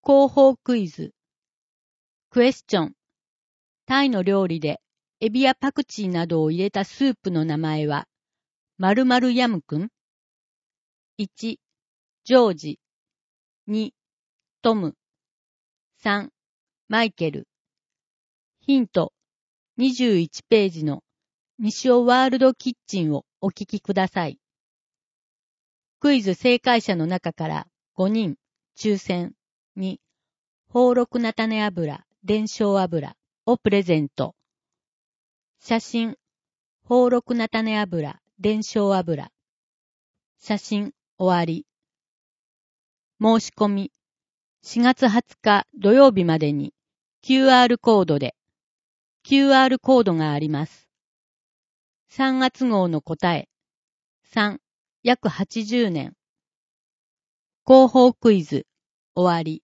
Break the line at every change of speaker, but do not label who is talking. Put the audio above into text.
広報クイズ。クエスチョン。タイの料理でエビやパクチーなどを入れたスープの名前は、〇〇ヤムくん ?1、ジョージ。2、トム。3、マイケル。ヒント、21ページの西尾ワールドキッチンをお聞きください。クイズ正解者の中から5人抽選に、宝禄菜種油、伝承油をプレゼント。写真、宝禄菜種油、伝承油。写真、終わり。申し込み、4月20日土曜日までに QR コードで、QR コードがあります。3月号の答え。3、約80年。広報クイズ、終わり。